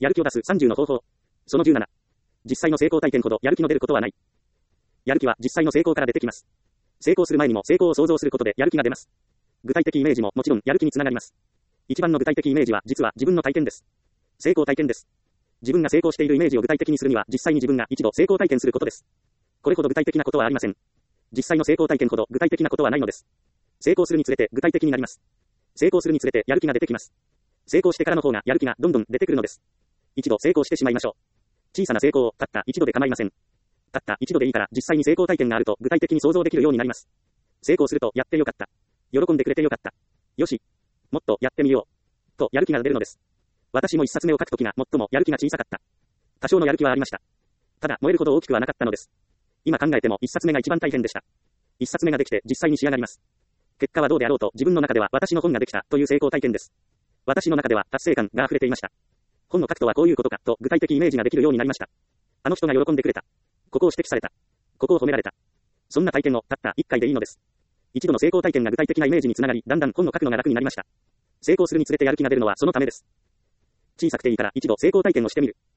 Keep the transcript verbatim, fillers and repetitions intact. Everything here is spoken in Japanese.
やる気を出すさんじゅうの方法。そのじゅうなな。実際の成功体験ほどやる気の出ることはない。やる気は実際の成功から出てきます。成功する前にも成功を想像することでやる気が出ます。具体的イメージももちろんやる気につながります。一番の具体的イメージは実は自分の体験です。成功体験です。自分が成功しているイメージを具体的にするには実際に自分が一度成功体験することです。これほど具体的なことはありません。実際の成功体験ほど具体的なことはないのです。成功するにつれて具体的になります。成功するにつれてやる気が出てきます。成功してからの方がやる気がどんどん出てくるのです。一度成功してしまいましょう。小さな成功をたった一度で構いません。たった一度でいいから実際に成功体験があると具体的に想像できるようになります。成功するとやってよかった。喜んでくれてよかった。よし。もっとやってみよう。とやる気が出るのです。私も一冊目を書くときが最もやる気が小さかった。多少のやる気はありました。ただ燃えるほど大きくはなかったのです。今考えても一冊目が一番大変でした。一冊目ができて実際に仕上がります。結果はどうであろうと自分の中では私の本ができたという成功体験です。私の中では達成感が溢れていました。本を書くとはこういうことかと具体的イメージができるようになりました。あの人が喜んでくれた。ここを指摘された。ここを褒められた。そんな体験をたった一回でいいのです。一度の成功体験が具体的なイメージにつながり、だんだん本を書くのが楽になりました。成功するにつれてやる気が出るのはそのためです。小さくていいから一度成功体験をしてみる。